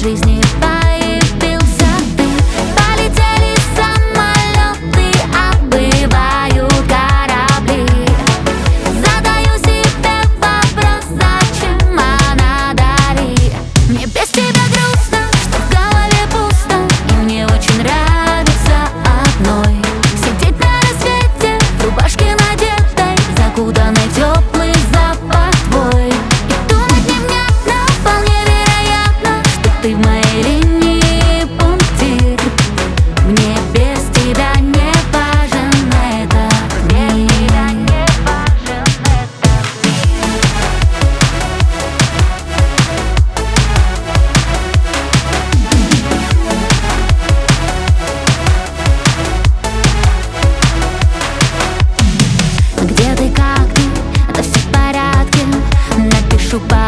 жизни появился ты. Полетели самолеты, отбывают корабли. Задаю себе вопрос, зачем она дали. Мне без тебя грустно, что в голове пусто, и мне очень нравится одной сидеть на рассвете в рубашке надетой, закутанной в теплый запах твой. И думать невнятно, вполне вероятно, что ты в моей линии пунктир. Мне без тебя не важен этот мир. Где ты, как ты, это все в порядке. Напишу по